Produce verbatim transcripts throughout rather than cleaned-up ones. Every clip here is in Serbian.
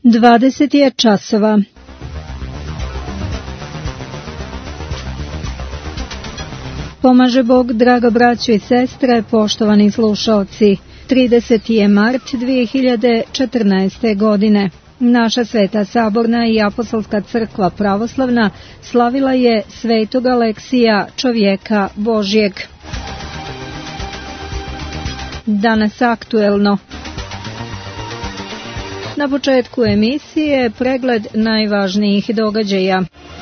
dvadeset je časova. Pomaže Bog, draga braćo i sestre, poštovani slušaoci. trideseti je mart dvije hiljade četrnaeste. godine. Naša Sveta Saborna i Apostolska crkva pravoslavna slavila je svetog Aleksija, čovjeka Božjeg. Danas aktuelno. Na početku emisije pregled najvažnijih događaja.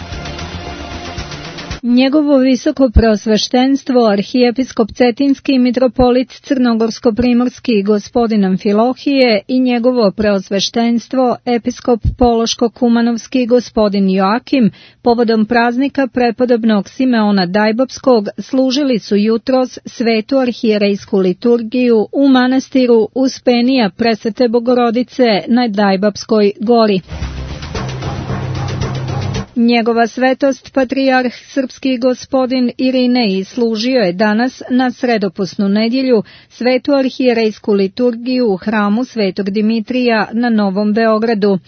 Njegovo visoko preosveštenstvo, arhijepiskop Cetinski mitropolit Crnogorsko-primorski gospodin Amfilohije i njegovo preosveštenstvo, episkop Pološko-kumanovski gospodin Joakim, povodom praznika prepodobnog Simeona Dajbapskog, služili su jutros svetu arhijerejsku liturgiju u manastiru Uspenija Presvete Bogorodice na Dajbapskoj gori. Njegova svetost, patrijarh srpski gospodin Irinej, služio je danas na sredopusnu nedjelju svetu arhijerejsku liturgiju u hramu Svetog Dimitrija na Novom Beogradu.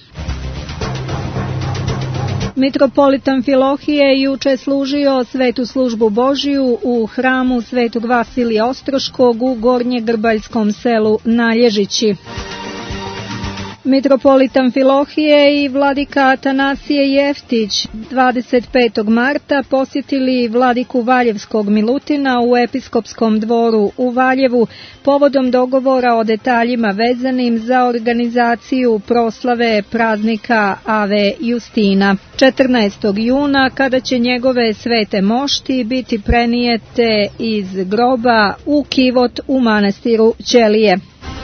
Mitropolit Amfilohije juče služio svetu službu Božiju u hramu Svetog Vasilija Ostroškog u Gornjegrbaljskom selu Nalježići. Mitropolit Amfilohije i vladika Atanasije Jeftić dvadeset petog marta posjetili vladiku Valjevskog Milutina u episkopskom dvoru u Valjevu povodom dogovora o detaljima vezanim za organizaciju proslave praznika Ave Justina. četrnaestog juna, kada će njegove svete mošti biti prenijete iz groba u kivot u manastiru Ćelije.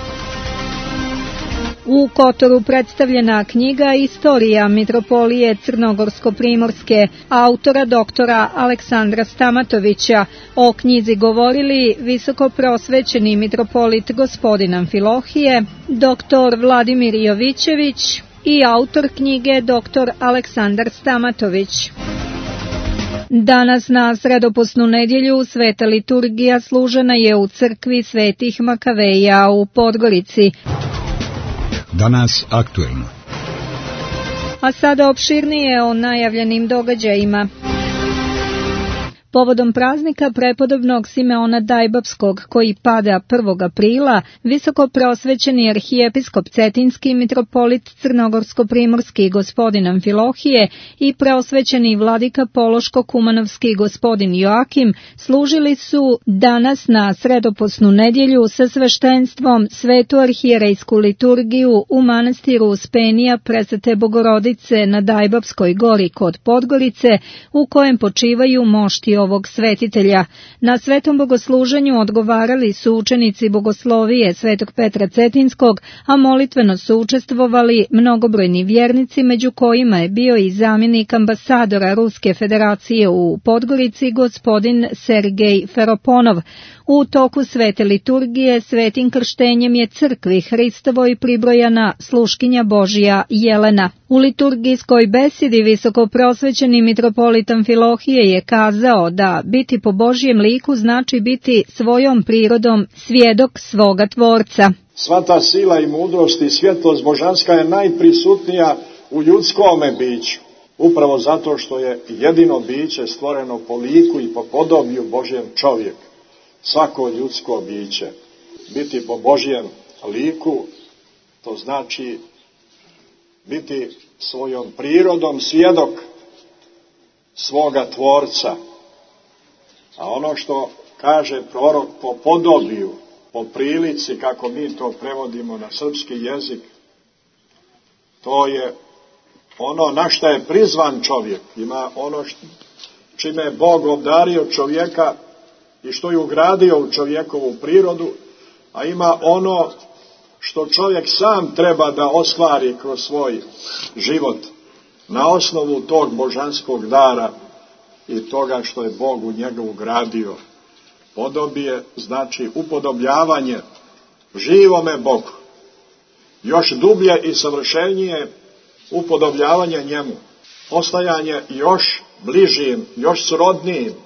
U Kotoru predstavljena knjiga Istorija mitropolije Crnogorsko-primorske, autora doktora Aleksandra Stamatovića. O knjizi govorili visoko prosvećeni mitropolit gospodin Amfilohije, doktor Vladimir Jovićević i autor knjige doktor Aleksandar Stamatović. Danas na sredopusnu nedjelju sveta liturgija služena je u crkvi Svetih Makaveja u Podgorici. Danas aktuelno. A sada opširnije o najavljenim događajima. Povodom praznika prepodobnog Simeona Dajbapskog, koji pada prvog aprila, visoko preosvećeni arhijepiskop Cetinski mitropolit Crnogorsko-primorski gospodin Amfilohije i preosvećeni vladika Pološko-kumanovski gospodin Joakim služili su danas na sredopusnu nedjelju sa sveštenstvom svetu arhijerejsku liturgiju u manastiru Uspenija Presvete Bogorodice na Dajbapskoj gori kod Podgorice, u kojem počivaju mošti ovog svetitelja. Na svetom bogosluženju odgovarali su učenici bogoslovije Svetog Petra Cetinskog, a molitveno su učestvovali mnogobrojni vjernici, među kojima je bio i zamjenik ambasadora Ruske federacije u Podgorici gospodin Sergej Feroponov. U toku svete liturgije svetim krštenjem je crkvi Hristovoj pribrojana sluškinja Božija Jelena. U liturgijskoj besedi visoko prosvećeni mitropolit Amfilohije je kazao da biti po Božjem liku znači biti svojom prirodom svjedok svoga Tvorca. Sva ta sila i mudrost i svjetlost božanska je najprisutnija u ljudskome biću, upravo zato što je jedino biće stvoreno po liku i po podobiju Božjem čovjeku. Svako ljudsko biće biti po Božjem liku, to znači biti svojom prirodom svjedok svoga Tvorca. A ono što kaže prorok po podobiju, po prilici, kako mi to prevodimo na srpski jezik, to je ono na što je prizvan čovjek. Ima ono što, čime je Bog obdario čovjeka i što je ugradio u čovjekovu prirodu, a ima ono što čovjek sam treba da ostvari kroz svoj život na osnovu tog božanskog dara i toga što je Bog u njega ugradio. Podobije znači upodobljavanje živome Bogu. Još dublje i savršenije upodobljavanje njemu. Postajanje još bližim, još srodnijim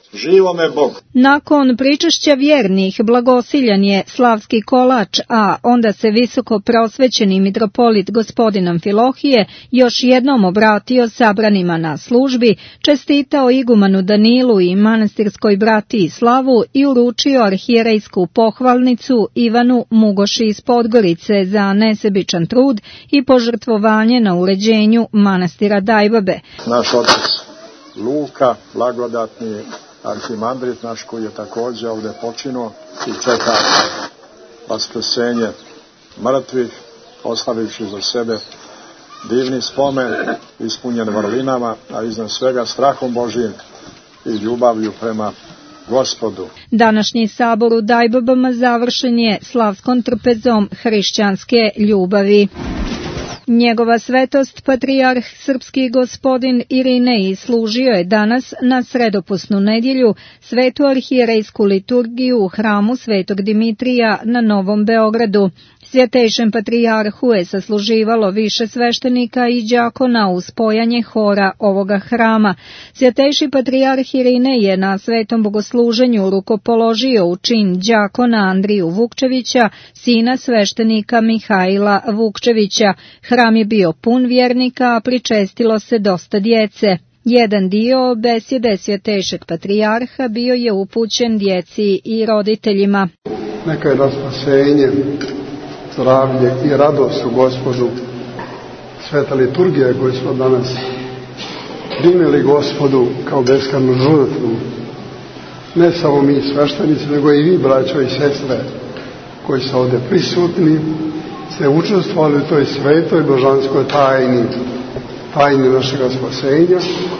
Živo me Bog. Nakon pričešća vjernih blagosiljan je slavski kolač, a onda se visoko prosvećeni mitropolit gospodin Amfilohije još jednom obratio sabranima na službi, čestitao igumanu Danilu i manastirskoj bratiji slavu i uručio arhijerejsku pohvalnicu Ivanu Mugoši iz Podgorice za nesebičan trud i požrtvovanje na uređenju manastira Dajbabe. Naš otac Luka, blagodatni arhimandrit naš, koji je također ovdje počinuo i čeka vaskrsenje mrtvih, ostavivši za sebe divni spomen ispunjen vrlinama, a iznad svega strahom Božijim i ljubavlju prema Gospodu. Današnji sabor u Dajbabama završen je slavskom trpezom hrišćanske ljubavi. Njegova svetost, patrijarh srpski gospodin Irinej, služio je danas na sredopusnu nedjelju svetu arhijerejsku liturgiju u hramu Svetog Dimitrija na Novom Beogradu. Svjetejšem patrijarhu je sasluživalo više sveštenika i đakona uz spojanje hora ovoga hrama. Svjetejši patrijarh Irinej je na svetom bogosluženju rukopoložio u čin đakona Andriju Vukčevića, sina sveštenika Mihajla Vukčevića. Hram je bio pun vjernika, a pričestilo se dosta djece. Jedan dio besjede svjetejšeg patrijarha bio je upućen djeci i roditeljima. Neka je na spasenje, zdravlje i radost u Gospodu sveta liturgija koju smo danas primili Gospodu kao beskrajnu žrtvu. Ne samo mi sveštenici, nego i vi, braćo i sestre, koji su ovdje prisutni, ste učestvovali u toj svetoj božanskoj tajni, tajni našega spasenja,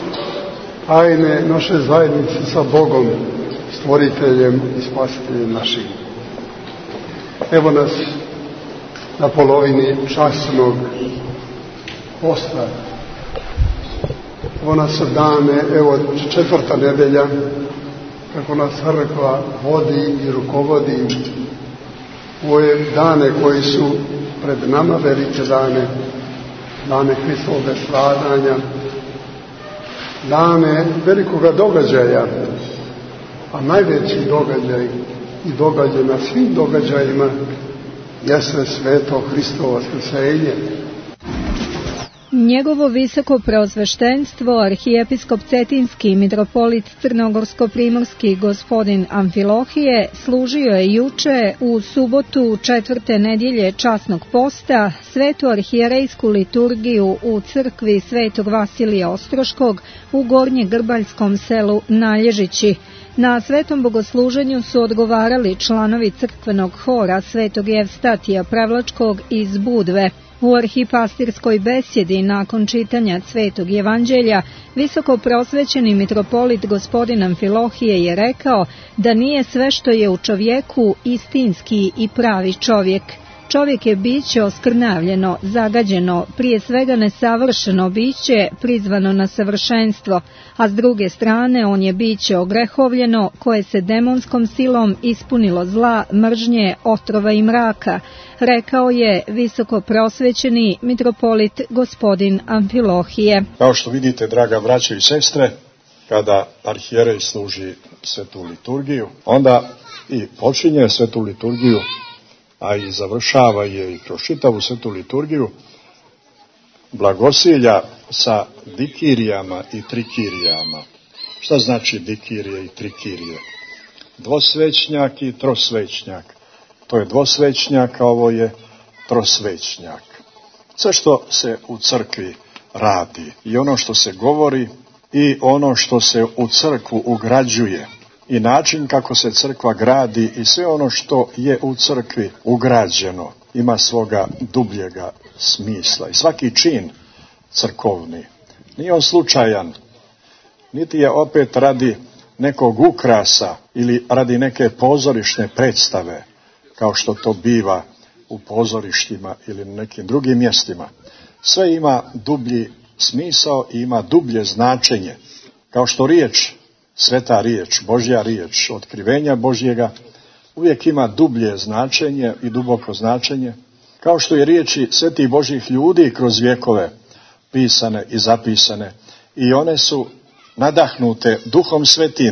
tajne naše zajednice sa Bogom, stvoriteljem i spasiteljem našim. Evo nas na polovini časnog posta. Evo nas dane, evo četvrta nedelja, kako nas crkva vodi i rukovodi u ove dane koji su pred nama, velike dane, dane Hristovog stradanja, dane velikoga događaja, a najveći događaj i događaj na svim događajima jeste sveto Hristovo vaskrsenje. Njegovo visoko preosveštenstvo, arhijepiskop Cetinski mitropolit Crnogorsko-primorski gospodin Amfilohije, služio je juče u subotu četvrte nedjelje časnog posta svetu arhijerejsku liturgiju u crkvi Svetog Vasilija Ostroškog u Gornje-Grbaljskom selu Nalježići. Na svetom bogosluženju su odgovarali članovi crkvenog hora Svetog Jevstatija Prevlačkog iz Budve. U arhipastirskoj besjedi nakon čitanja Svetog Evanđelja, visoko prosvećeni mitropolit gospodin Amfilohije je rekao da nije sve što je u čovjeku istinski i pravi čovjek. Čovjek je biće oskrnavljeno, zagađeno, prije svega nesavršeno biće prizvano na savršenstvo, a s druge strane on je biće ogrehovljeno koje se demonskom silom ispunilo zla, mržnje, otrova i mraka, rekao je visoko prosvećeni mitropolit gospodin Amfilohije. Kao što vidite, draga braćo i sestre, kada arhijerej služi svetu liturgiju, onda i počinje svetu liturgiju, a i završava je i kroz čitavu svetu liturgiju, blagosilja sa dikirijama i trikirijama. Šta znači dikirije i trikirije? Dvosvećnjak i trosvećnjak. To je dvosvećnjak, a ovo je trosvećnjak. Sve što se u crkvi radi i ono što se govori i ono što se u crkvu ugrađuje i način kako se crkva gradi i sve ono što je u crkvi ugrađeno ima svoga dubljega smisla. I svaki čin crkovni nije on slučajan, niti je opet radi nekog ukrasa ili radi neke pozorišne predstave, kao što to biva u pozorištima ili na nekim drugim mjestima. Sve ima dublji smisao i ima dublje značenje, kao što riječ, sveta riječ, Božja riječ, otkrivenja Božjega, uvijek ima dublje značenje i duboko značenje, kao što je riječi svetih Božjih ljudi kroz vjekove pisane i zapisane, i one su nadahnute Duhom Svetim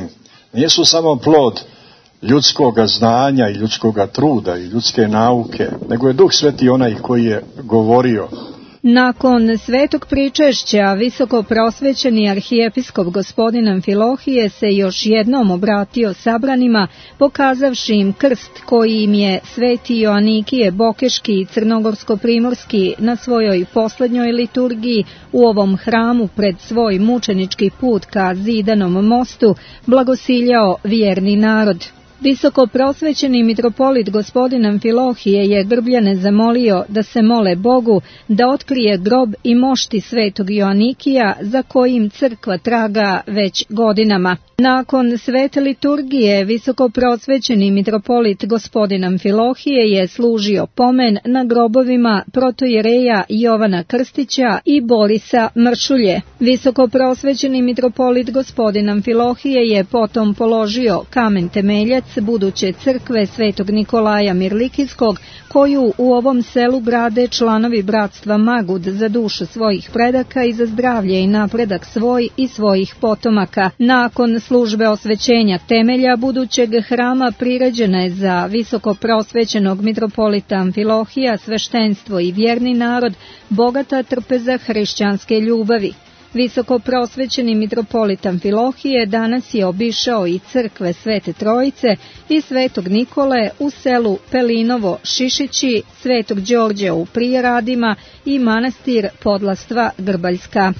nisu samo plod ljudskoga znanja i ljudskoga truda i ljudske nauke, nego je Duh Sveti onaj koji je govorio. Nakon svetog pričešća, visoko prosvećeni arhijepiskop gospodin Amfilohije se još jednom obratio sabranima, pokazavši im krst koji im je sveti Joanikije Bokeški i Crnogorsko-primorski na svojoj poslednjoj liturgiji u ovom hramu pred svoj mučenički put ka Zidanom mostu blagosiljao vjerni narod. Visoko prosvećeni mitropolit gospodin Amfilohije je Grbljane zamolio da se mole Bogu da otkrije grob i mošti svetog Joanikija za kojim crkva traga već godinama. Nakon svete liturgije, visoko prosvećeni mitropolit gospodin Amfilohije je služio pomen na grobovima protojereja Jovana Krstića i Borisa Mršulje. Visoko prosvećeni mitropolit gospodin Amfilohije je potom položio kamen temeljac buduće crkve svetog Nikolaja Mirlikijskog, koju u ovom selu grade članovi bratstva Magud za dušu svojih predaka i za zdravlje i napredak svoj i svojih potomaka. Nakon službe osvećenja temelja budućeg hrama priređena je za visoko prosvećenog mitropolita Amfilohija sveštenstvo i vjerni narod, bogata trpeza hrišćanske ljubavi. Visoko prosvećeni mitropolit Amfilohije danas je obišao i crkve Svete Trojice i Svetog Nikole u selu Pelinovo Šišići, Svetog Đorđa u Prijeradima i manastir Podlastva Grbaljska.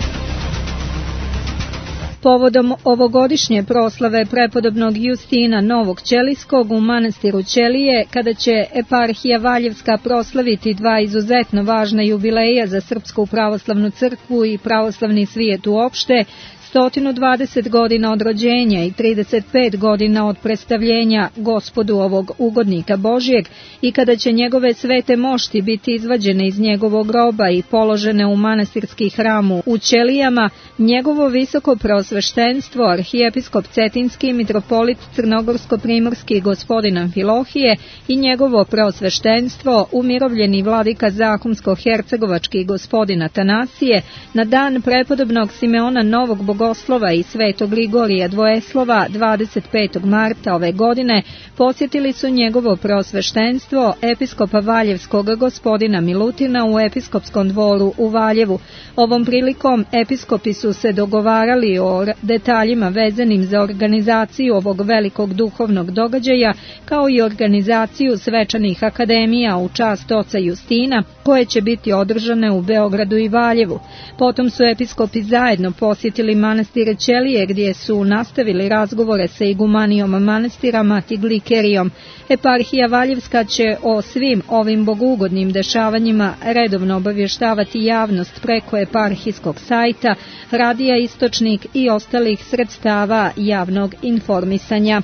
Povodom ovogodišnje proslave prepodobnog Justina Novog Ćelijskog u manastiru Ćelije, kada će eparhija Valjevska proslaviti dva izuzetno važna jubileja za Srpsku pravoslavnu crkvu i pravoslavni svijet uopšte, sto dvadeset godina od rođenja i trideset pet godina od predstavljenja Gospodu ovog ugodnika Božijeg i kada će njegove svete mošti biti izvađene iz njegovog groba i položene u manastirski hram u Ćelijama, njegovo visoko preosveštenstvo, arhijepiskop Cetinski, mitropolit Crnogorsko-primorski gospodin Amfilohije i njegovo preosveštenstvo, umirovljeni vladika Zahumsko-hercegovački gospodin Atanasije, na dan prepodobnog Simeona Novog Bogoslova i svetog Grigorija Dvojeslova dvadeset petog marta ove godine posjetili su njegovo preosveštenstvo episkopa Valjevskog gospodina Milutina u episkopskom dvoru u Valjevu. Ovom prilikom episkopi su se dogovarali o detaljima vezanim za organizaciju ovog velikog duhovnog događaja, kao i organizaciju svečanih akademija u čast oca Justina, koje će biti održane u Beogradu i Valjevu. Potom su episkopi zajedno posjetili manastire Ćelije, gdje su nastavili razgovore sa igumanijom manastira Matiglikerijom. Eparhija Valjevska će o svim ovim bogugodnim dešavanjima redovno obavještavati javnost preko eparhijskog sajta, radija Istočnik i ostalih sredstava javnog informisanja.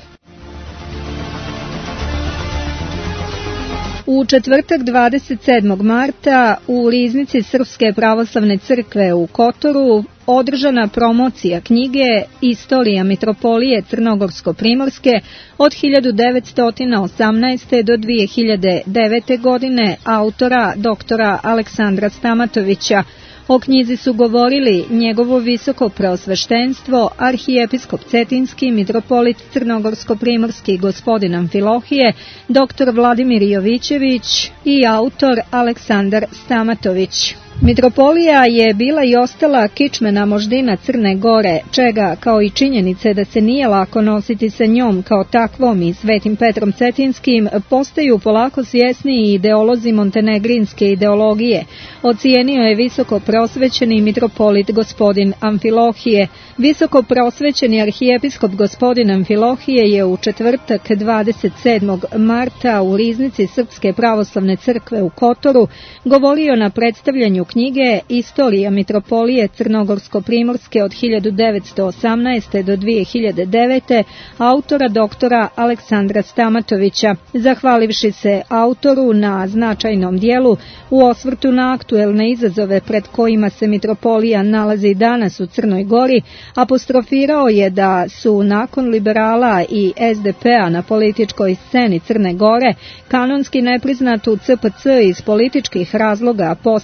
U četvrtak dvadeset sedmog marta u riznici Srpske pravoslavne crkve u Kotoru održana promocija knjige Istorija mitropolije Crnogorsko-primorske od hiljadu devetsto osamnaeste. do dvije hiljade devete. godine autora doktora Aleksandra Stamatovića. O knjizi su govorili njegovo visoko preosveštenstvo, arhijepiskop Cetinski, mitropolit Crnogorsko-primorski gospodin Amfilohije, doktor Vladimir Jovićević i autor Aleksandar Stamatović. Mitropolija je bila i ostala kičmena moždina Crne Gore, čega, kao i činjenice da se nije lako nositi sa njom kao takvom i Svetim Petrom Cetinskim, postaju polako svjesni i ideolozi montenegrinske ideologije. Ocijenio je visoko prosvećeni mitropolit gospodin Amfilohije. Visoko prosvećeni arhijepiskop gospodin Amfilohije je u četvrtak dvadeset sedmog marta u riznici Srpske pravoslavne crkve u Kotoru govorio na predstavljanju knjige Istorija mitropolije Crnogorsko-primorske od hiljadu devetsto osamnaeste. do dvije hiljade devete. autora doktora Aleksandra Stamatovića. Zahvalivši se autoru na značajnom dijelu u osvrtu na aktuelne izazove pred kojima se mitropolija nalazi danas u Crnoj Gori, apostrofirao je da su nakon liberala i es de pe-a na političkoj sceni Crne Gore kanonski nepriznatu ce pe ce iz političkih razloga, posebno u vrijeme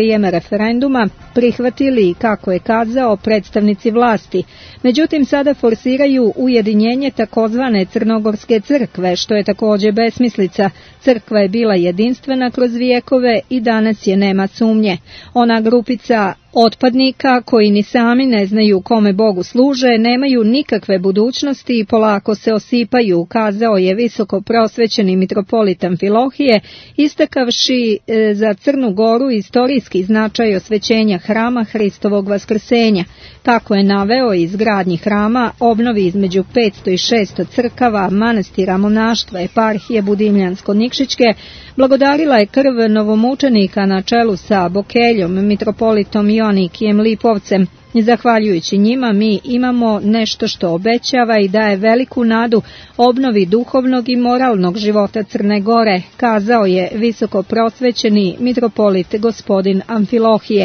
vrijeme referenduma prihvatili, kako je kazao, predstavnici vlasti. Međutim, sada forsiraju ujedinjenje takozvane Crnogorske crkve, što je također besmislica. Crkva je bila jedinstvena kroz vijekove i danas je nema sumnje. Ona grupica otpadnika koji ni sami ne znaju kome Bogu služe, nemaju nikakve budućnosti i polako se osipaju, kazao je visoko prosvećeni mitropolit Amfilohije, istakavši e, za Crnu Goru istorijski značaj osvećenja hrama Hristovog vaskrsenja. Kako je naveo, izgradnji hrama, obnovi između petsto i šesto crkava, manastira, monaštva, eparhije Budimljansko-Nikšićke, blagodarila je krv novomučenika na čelu sa Bokeljom, mitropolitom Joanikijem Lipovcem. Zahvaljujući njima mi imamo nešto što obećava i daje veliku nadu obnovi duhovnog i moralnog života Crne Gore, kazao je visoko prosvećeni mitropolit gospodin Amfilohije.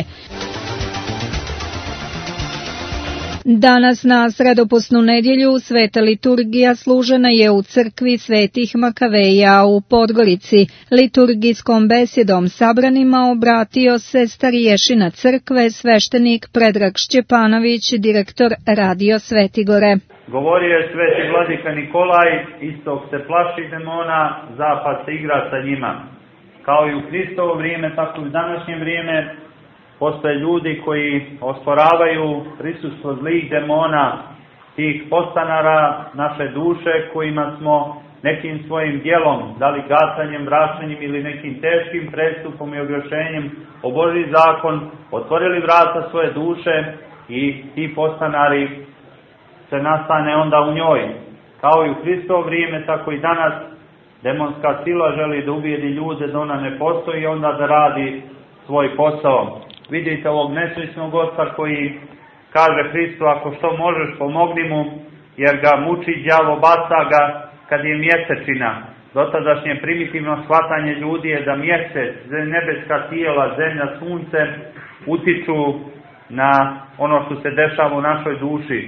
Danas na sredopusnu nedjelju sveta liturgija služena je u crkvi Svetih Makaveja u Podgorici. Liturgijskom besjedom sabranima obratio se starješina crkve, sveštenik Predrag Šćepanović, direktor Radio Svetigore. Govorio je sveti vladika Nikolaj, istok se plaši demona, zapad se igra sa njima. Kao i u Hristovo vrijeme, tako i u današnje vrijeme, postoje ljudi koji osporavaju prisustvo zlih demona, tih postanara naše duše kojima smo nekim svojim djelom, da li gacanjem, vraćanjem ili nekim teškim prestupom i ogriješenjem o Božji zakon, otvorili vrata svoje duše i ti postanari se nastane onda u njoj. Kao i u Hristovo vrijeme, tako i danas demonska sila želi da ubijedi ljude da ona ne postoji i onda da radi svoj posao. Vidite ovog nesrećnog oca koji kaže Hristu, ako što možeš pomogni mu, jer ga muči đavo, baca ga kad je mjesečina. Dotadašnje primitivno shvatanje ljudi je da mjesec, nebeska tijela, zemlja, sunce utiču na ono što se dešava u našoj duši.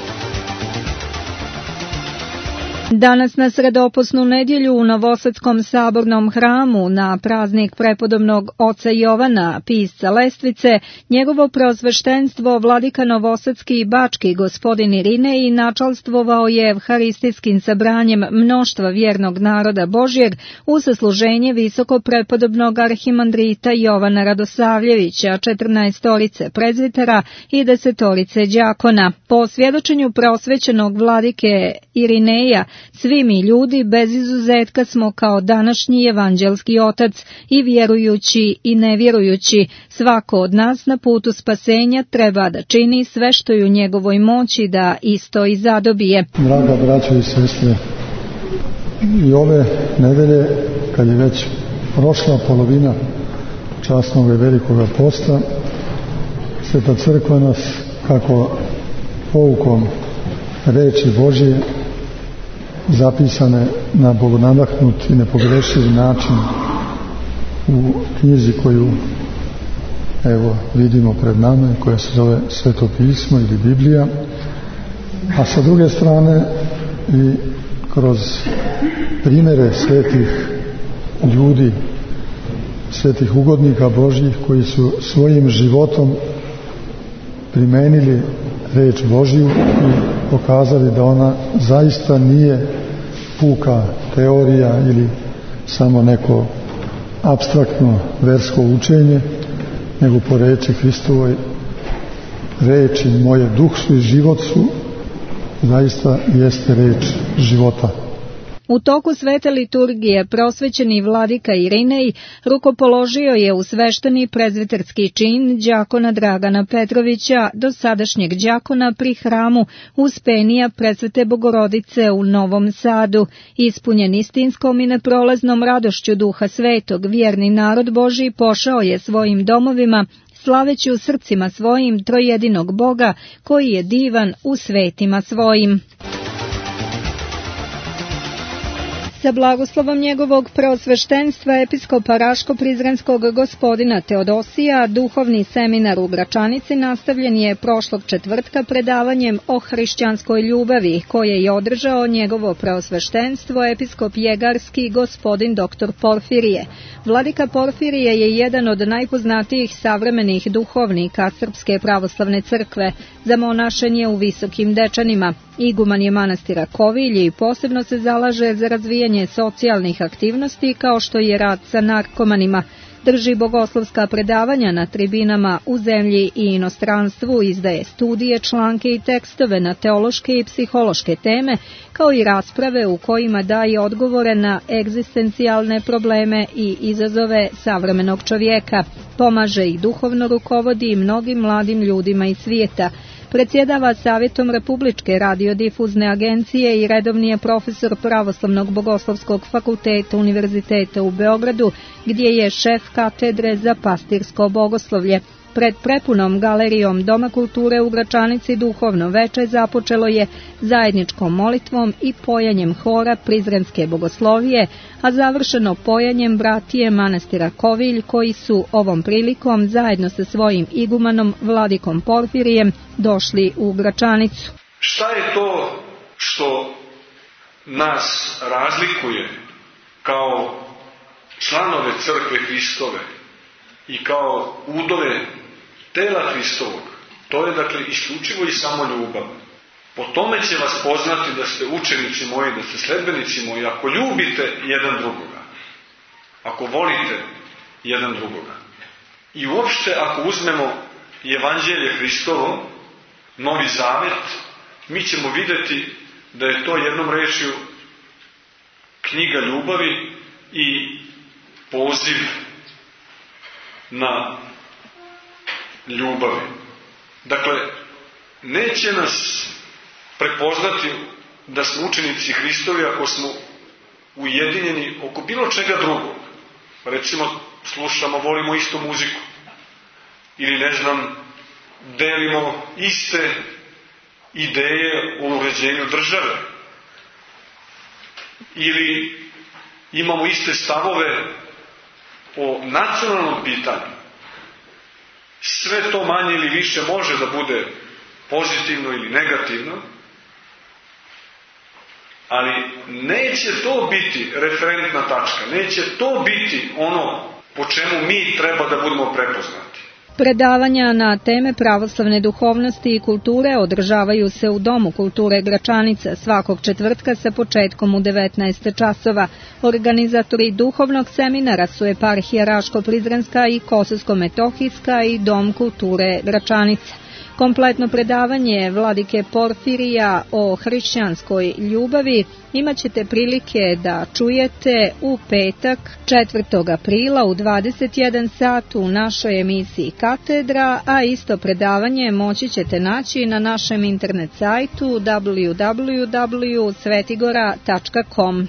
Danas na sredopusnu nedjelju u Novosadskom sabornom hramu na praznik prepodobnog oca Jovana, pisca Lestvice, njegovo preosveštenstvo vladika Novosadski i Bački gospodin Irinej načalstvovao je evharistijskim sabranjem mnoštva vjernog naroda Božjeg u sasluženje visoko prepodobnog arhimandrita Jovana Radosavljevića, četrnaestorice prezvitera i desetorice đakona. Po svjedočenju prosvećenog vladike Irineja, svi mi ljudi bez izuzetka smo kao današnji evanđelski otac, i vjerujući i nevjerujući. Svako od nas na putu spasenja treba da čini sve što je u njegovoj moći da isto i zadobije. Draga braćo i sestre, i ove nedelje, kad je već prošla polovina časnog i velikoga posta, Sveta crkva nas, kako poukom reči Božje zapisane na bogonadahnut i nepogrešiv način u knjizi koju evo vidimo pred nama, koja se zove Sveto pismo ili Biblija, a sa druge strane i kroz primjere svetih ljudi, svetih ugodnika Božjih koji su svojim životom primenili reč Božju i pokazali da ona zaista nije puka teorija ili samo neko apstraktno versko učenje, nego po reči Hristovoj, reči moje duh su i život su, zaista jeste reč života. U toku svete liturgije prosvećeni vladika Irinej rukopoložio je u svešteni prezviterski čin đakona Dragana Petrovića, dosadašnjeg đakona pri hramu Uspenija Presvete Bogorodice u Novom Sadu. Ispunjen istinskom i neprolaznom radošću Duha Svetog, vjerni narod Božji pošao je svojim domovima, slaveći u srcima svojim trojedinog Boga, koji je divan u svetima svojim. Sa blagoslovom njegovog preosveštenstva episkopa Raško-Prizrenskog gospodina Teodosija, duhovni seminar u Gračanici nastavljen je prošlog četvrtka predavanjem o hrišćanskoj ljubavi, koje je održao njegovo preosveštenstvo episkop Jegarski gospodin doktor Porfirije. Vladika Porfirije je jedan od najpoznatijih savremenih duhovnika Srpske pravoslavne crkve. Zamonašen je u Visokim Dečanima. Iguman je manastira Kovilj i posebno se zalaže za razvijanje socijalnih aktivnosti kao što je rad sa narkomanima. Drži bogoslovska predavanja na tribinama u zemlji i inostranstvu, izdaje studije, članke i tekstove na teološke i psihološke teme, kao i rasprave u kojima daje odgovore na egzistencijalne probleme i izazove savremenog čovjeka. Pomaže i duhovno rukovodi mnogim mladim ljudima iz svijeta. Predsjedava Savjetom Republičke radiodifuzne agencije i redovni je profesor Pravoslavnog bogoslovskog fakulteta Univerziteta u Beogradu, gdje je šef katedre za pastirsko bogoslovlje. Pred prepunom galerijom Doma kulture u Gračanici duhovno veče započelo je zajedničkom molitvom i pojanjem hora Prizrenske bogoslovije, a završeno pojanjem bratije manastira Kovilj, koji su ovom prilikom zajedno sa svojim igumanom Vladikom Porfirijem došli u Gračanicu. Šta je to što nas razlikuje kao članove crkve Hristove i kao udove tela Hristovog? To je dakle isključivo i samo ljubav. Po tome će vas poznati da ste učenici moji, da ste sledbenici moji, ako ljubite jedan drugoga, ako volite jedan drugoga. I uopšte ako uzmemo Evanđelje Hristovo, Novi Zavet, mi ćemo vidjeti da je to jednom rečju knjiga ljubavi i poziv na ljubavi. Dakle, neće nas prepoznati da smo učenici Hristovi ako smo ujedinjeni oko bilo čega drugog. Recimo, slušamo, volimo istu muziku. Ili, ne znam, delimo iste ideje o uređenju države. Ili imamo iste stavove o nacionalnom pitanju. Sve to manje ili više može da bude pozitivno ili negativno, ali neće to biti referentna tačka, neće to biti ono po čemu mi treba da budemo prepoznati. Predavanja na teme pravoslavne duhovnosti i kulture održavaju se u Domu kulture Gračanica svakog četvrtka sa početkom u devetnaest časova. Organizatori duhovnog seminara su eparhija Raško-Prizrenska i Kosovsko-Metohijska i Dom kulture Gračanica. Kompletno predavanje Vladike Porfirija o hrišćanskoj ljubavi imat ćete prilike da čujete u petak četvrtog aprila u dvadeset jedan sat u našoj emisiji Katedra, a isto predavanje moći ćete naći na našem internet sajtu w w w tačka svetigora tačka com.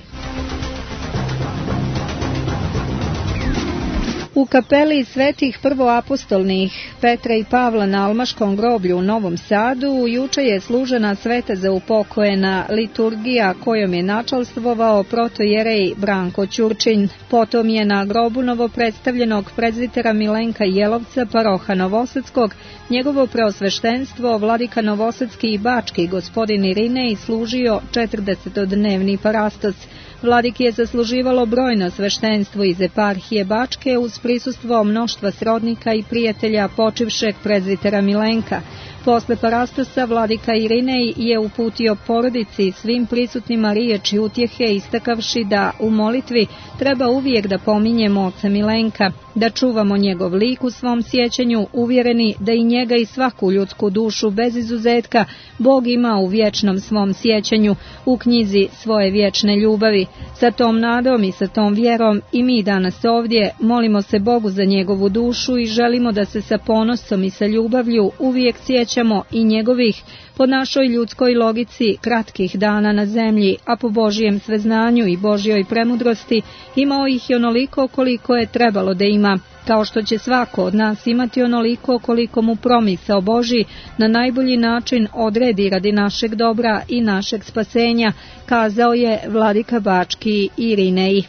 U kapeli svetih prvoapostolnih Petra i Pavla na Almaškom groblju u Novom Sadu juče je služena sveta za upokojena liturgija kojom je načalstvovao protojerej Branko Ćurčin. Potom je na grobu novopredstavljenog prezbitera Milenka Jelovca, paroha Novosadskog, njegovo preosveštenstvo vladika Novosadski i Bački gospodin Irinej služio četrdesetodnevni parastos. Vladik je zasluživalo brojno sveštenstvo iz eparhije Bačke uz prisustvo mnoštva srodnika i prijatelja počivšeg prezbitera Milenka. Posle parastosa vladika Irinej je uputio porodici i svim prisutnima riječi utjehe, istakavši da u molitvi treba uvijek da pominjemo oca Milenka, da čuvamo njegov lik u svom sjećanju, uvjereni da i njega i svaku ljudsku dušu bez izuzetka Bog ima u vječnom svom sjećanju, u knjizi svoje vječne ljubavi. Sa tom nadom i sa tom vjerom i mi danas ovdje molimo se Bogu za njegovu dušu i želimo da se sa ponosom i sa ljubavlju uvijek sjeća sjećamo i njegovih, po našoj ljudskoj logici, kratkih dana na zemlji, a po Božijem sveznanju i Božjoj premudrosti imao ih i onoliko koliko je trebalo da ima, kao što će svako od nas imati onoliko koliko mu promisao Božji na najbolji način odredi radi našeg dobra i našeg spasenja, kazao je vladika Bački Irinej.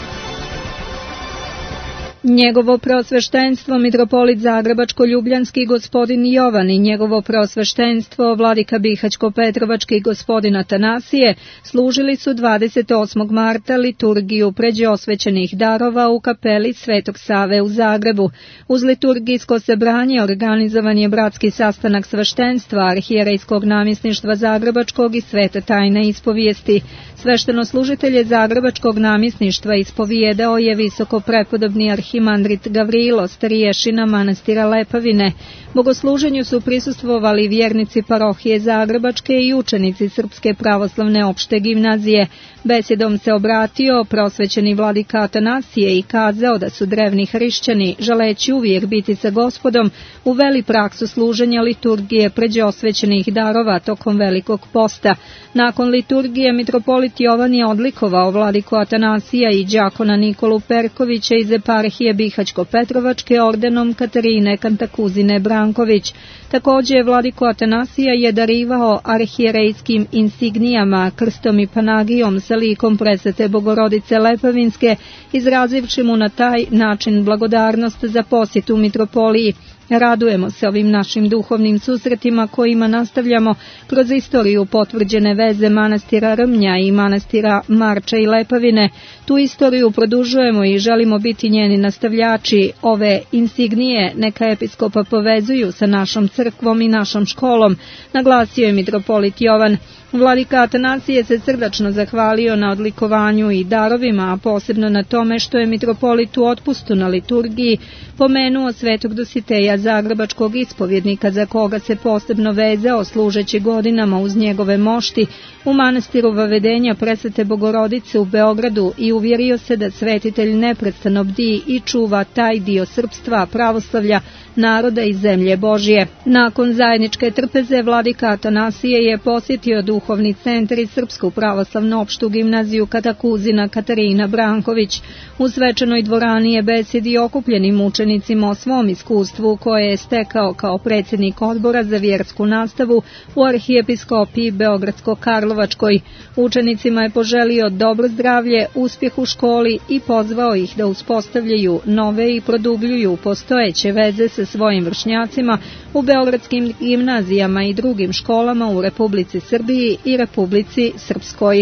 Njegovo preosveštenstvo mitropolit Zagrebačko-ljubljanski gospodin Jovan i njegovo preosveštenstvo vladika Bihaćko-petrovački gospodin Atanasije služili su dvadeset osmog marta liturgiju pređe osvećenih darova u kapeli Svetog Save u Zagrebu. Uz liturgijsko sebranje organizovan je bratski sastanak sveštenstva arhijerejskog namjesništva Zagrebačkog i Svete tajne ispovijesti. Svešteno-služitelje Zagrebačkog namjesništva ispovijedao je visoko prepodobni arhimandrit Gavrilo, stariješina manastira Lepavine. Bogosluženju su prisustvovali vjernici parohije Zagrebačke i učenici Srpske pravoslavne opšte gimnazije. Besedom se obratio prosvećeni vladika Atanasije i kazao da su drevni hrišćani, želeći uvijek biti sa Gospodom, uveli praksu služenja liturgije pređe osvećenih darova tokom velikog posta. Nakon liturgije mitropolit Jovan je odlikovao vladiku Atanasija i đakona Nikolu Perkovića iz eparhije Bihaćko-petrovačke ordenom Katarine Kantakuzine Branković. Također vladiku Atanasija je darivao arhijerejskim insignijama, krstom i panagijom sa likom presvete Bogorodice Lepavinske, izrazivši mu na taj način blagodarnost za posjetu mitropoliji. Radujemo se ovim našim duhovnim susretima kojima nastavljamo kroz istoriju potvrđene veze manastira Rmnja i manastira Marča i Lepavine. Tu istoriju produžujemo i želimo biti njeni nastavljači. Ove insignije neka episkopa povezuju sa našom crkvom i našom školom, naglasio je mitropolit Jovan. Vladika Atanasije se srdačno zahvalio na odlikovanju i darovima, a posebno na tome što je mitropolit u otpustu na liturgiji pomenuo svetog Dositeja Zagrebačkog ispovjednika za koga se posebno vezao služeći godinama uz njegove mošti u manastiru Vavedenja presvete Bogorodice u Beogradu i uvjerio se da svetitelj neprestano bdi i čuva taj dio srpstva, pravoslavlja, naroda i zemlje Božje. Nakon zajedničke trpeze vladika Atanasije je posjetio duhovni centar i Srpsku pravoslavnu opštu gimnaziju Katakuzina Katarina Branković. U svečanoj dvorani je besedi okupljenim učenicima o svom iskustvu koje je stekao kao predsjednik odbora za vjersku nastavu u arhijepiskopiji Beogradsko-Karlovačkoj. Učenicima je poželio dobro zdravlje, uspjeh u školi i pozvao ih da uspostavljaju nove i produbljuju postojeće veze sa svojim vršnjacima u beogradskim gimnazijama i drugim školama u Republici Srbiji i Republici Srpskoj.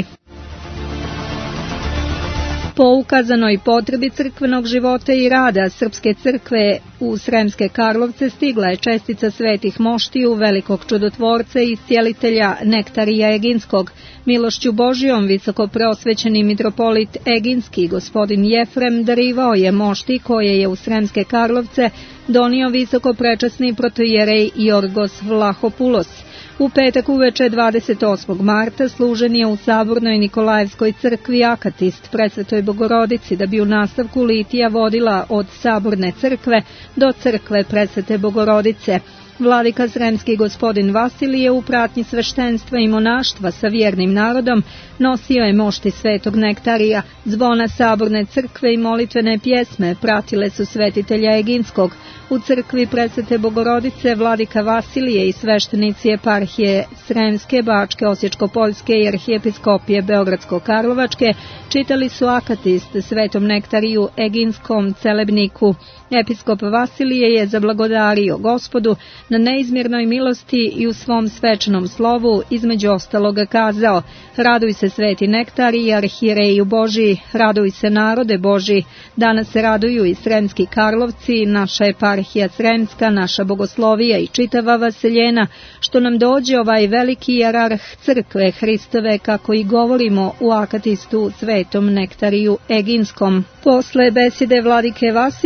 Po ukazanoj potrebi crkvenog života i rada Srpske crkve u Sremske Karlovce stigla je čestica svetih moštiju velikog čudotvorca i iscijelitelja Nektarija Eginskog. Milošću Božijom visoko preosvećeni mitropolit Eginski gospodin Jefrem darivao je mošti koje je u Sremske Karlovce donio visoko prečasni protojerej Jorgos Vlahopulos. U petak uveče dvadeset osmog marta služen je u Sabornoj Nikolajevskoj crkvi akatist presvetoj Bogorodici da bi u nastavku litija vodila od Saborne crkve do crkve presvete Bogorodice. Vladika Sremski gospodin Vasilije u pratnji sveštenstva i monaštva sa vjernim narodom nosio je mošti svetog Nektarija. Zvona Saborne crkve i molitvene pjesme pratile su svetitelja Eginskog. U crkvi presvete Bogorodice vladika Vasilije i sveštenici eparhije Sremske, Bačke, Osječko-Poljske i arhijepiskopije Beogradsko-Karlovačke čitali su akatist svetom Nektariju Eginskom celebniku. Episkop Vasilije je zablagodario Gospodu na neizmjernoj milosti i u svom svečanom slovu između ostaloga kazao: raduj se sveti Nektari i arhijereju Božiji, raduj se narode Božiji. Danas se raduju i Sremski Karlovci, naša eparhija Sremska, naša bogoslovija i čitava vaseljena, što nam dođe ovaj veliki jerarh crkve Hristove, kako i govorimo u akatistu svetom Nektariju Eginskom. Posle besede vladike Vasilija blagodario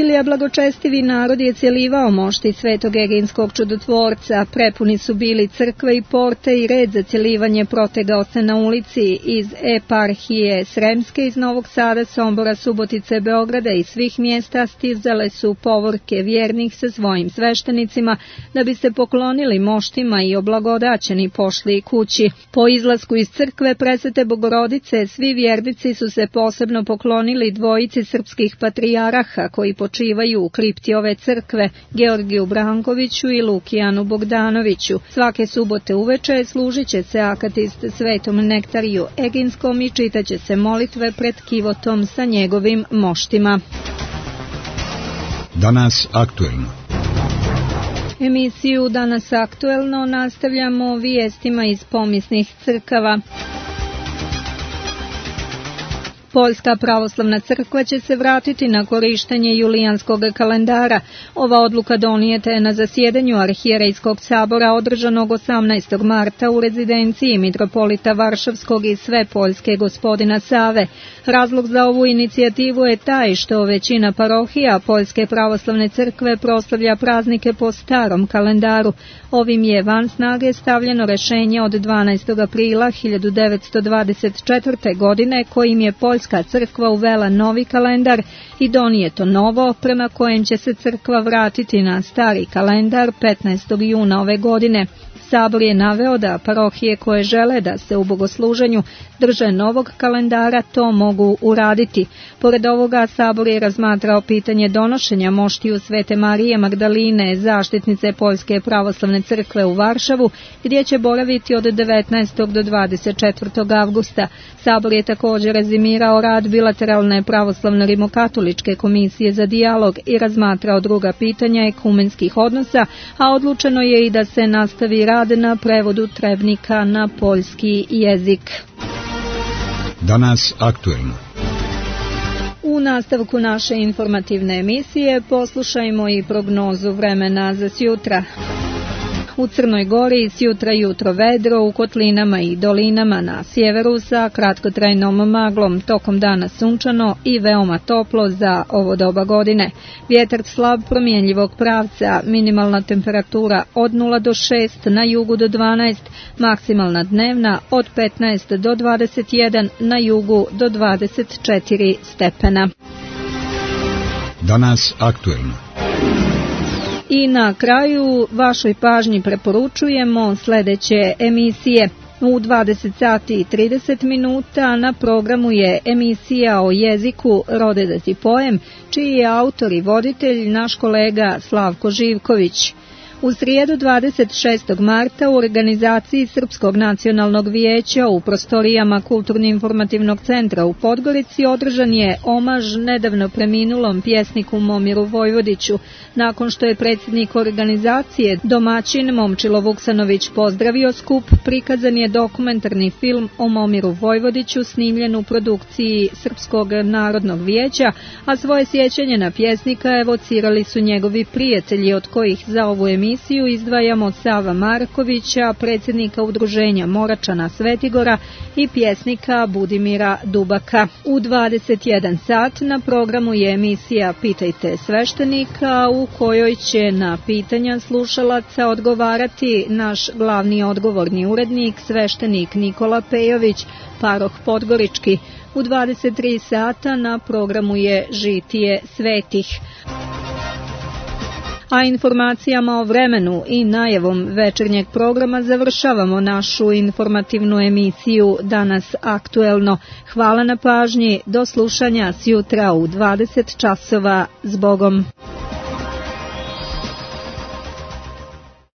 Blagočestivi narod je cjelivao mošti svetog Eginskog čudotvorca, prepuni su bili crkve i porte i red za cjelivanje protegao se na ulici iz eparhije Sremske, iz Novog Sada, Sombora, Subotice, Beograda i svih mjesta stizale su povorke vjernih sa svojim sveštenicima da bi se poklonili moštima i oblagodaćeni pošli kući. Po izlasku iz crkve Presvete Bogorodice svi vjernici su se posebno poklonili dvojici srpskih patrijaraha koji počivaju u kripti ove crkve, Georgiju Brankoviću i Lukijanu Bogdanoviću. Svake subote uveče služit će se akatist Svetom Nektariju Eginskom i čitaće se molitve pred kivotom sa njegovim moštima. Danas aktuelno. Emisiju Danas aktuelno nastavljamo vijestima iz pomisnih crkava. Poljska pravoslavna crkva će se vratiti na korištenje julijanskog kalendara. Ova odluka donijeta je na zasjedanju Arhijerejskog sabora održanog osamnaestog marta u rezidenciji mitropolita Varšavskog i sve Poljske gospodina Save. Razlog za ovu inicijativu je taj što većina parohija Poljske pravoslavne crkve proslavlja praznike po starom kalendaru. Ovim je van snage stavljeno rješenje od dvanaestog aprila hiljadu devetsto dvadeset četvrte. godine kojim je Poljska crkva uvela novi kalendar i donijeto novo prema kojem će se crkva vratiti na stari kalendar petnaestog juna ove godine. Sabor je naveo da parohije koje žele da se u bogosluženju drže novog kalendara to mogu uraditi. Pored ovoga, Sabor je razmatrao pitanje donošenja moštiju Svete Marije Magdaline, zaštitnice Poljske pravoslavne crkve u Varšavu, gdje će boraviti od devetnaestog do dvadeset četvrtog avgusta. Sabor je također rezimirao rad bilateralne pravoslavno rimokatoličke komisije za dijalog i razmatrao druga pitanja ekumenskih odnosa, a odlučeno je i da se nastavi rad na prevodu trebnika na poljski jezik. Danas aktuelno. U nastavku naše informativne emisije poslušajmo i prognozu vremena za sjutra. U Crnoj Gori sjutra jutro vedro, u kotlinama i dolinama na sjeveru sa kratkotrajnom maglom, tokom dana sunčano i veoma toplo za ovo doba godine. Vjetar slab promjenjivog pravca, minimalna temperatura od nula do šest, na jugu do dvanaest, maksimalna dnevna od petnaest do dvadeset jedan, na jugu do dvadeset četiri stepena. Danas aktuelno. I na kraju vašoj pažnji preporučujemo sljedeće emisije. U dvadeset sati i trideset minuta na programu je emisija o jeziku Rode da ti pojem, čiji je autor i voditelj naš kolega Slavko Živković. U srijedu dvadeset šestog marta u organizaciji Srpskog nacionalnog vijeća u prostorijama Kulturno-informativnog centra u Podgorici održan je omaž nedavno preminulom pjesniku Momiru Vojvodiću. Nakon što je predsjednik organizacije, domaćin Momčilo Vuksanović, pozdravio skup, prikazan je dokumentarni film o Momiru Vojvodiću snimljen u produkciji Srpskog narodnog vijeća, a svoje sjećanje na pjesnika evocirali su njegovi prijatelji, od kojih za ovu emisiju emisiju izdvajamo Sava Markovića, predsjednika udruženja Moračana Svetigora i pjesnika Budimira Dubaka. U dvadeset jedan sat na programu je emisija Pitajte sveštenika, u kojoj će na pitanja slušalaca odgovarati naš glavni odgovorni urednik, sveštenik Nikola Pejović, paroh Podgorički. U dvadeset tri sata na programu je Žitije svetih. A informacijama o vremenu i najavom večernjeg programa završavamo našu informativnu emisiju Danas aktuelno. Hvala na pažnji, do slušanja sjutra u dvadeset časova. S Bogom.